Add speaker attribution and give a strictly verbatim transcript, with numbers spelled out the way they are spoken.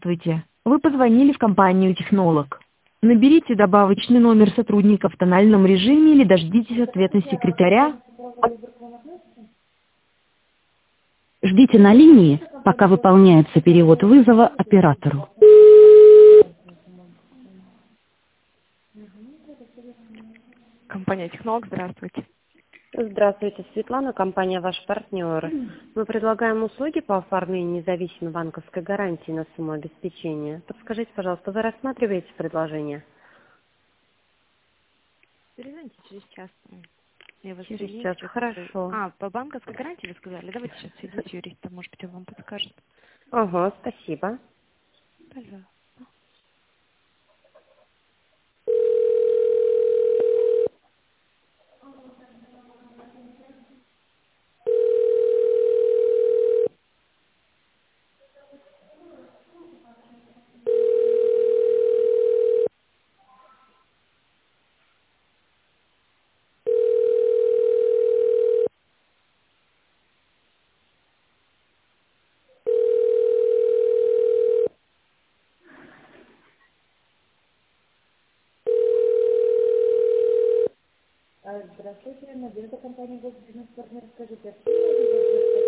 Speaker 1: Здравствуйте. Вы позвонили в компанию «Технолог». Наберите добавочный номер сотрудника в тональном режиме или дождитесь ответа секретаря.
Speaker 2: Ждите на линии, пока выполняется перевод вызова оператору.
Speaker 3: Компания «Технолог», здравствуйте.
Speaker 4: Здравствуйте, Светлана, компания «Ваш партнер». Мы предлагаем услуги по оформлению независимой банковской гарантии на сумму обеспечения. Подскажите, пожалуйста, вы рассматриваете предложение?
Speaker 3: Перезвоните через час. Я вас
Speaker 4: Через
Speaker 3: соединю,
Speaker 4: час.
Speaker 3: сейчас скажу.
Speaker 4: Хорошо.
Speaker 3: А, по банковской гарантии вы сказали? Давайте сейчас соедините юриста, может быть, он вам подскажет.
Speaker 4: Ага, спасибо.
Speaker 3: Пожалуйста.
Speaker 5: Здравствуйте, Надежда, компания «Госбизнес-партнер». Скажите, а почему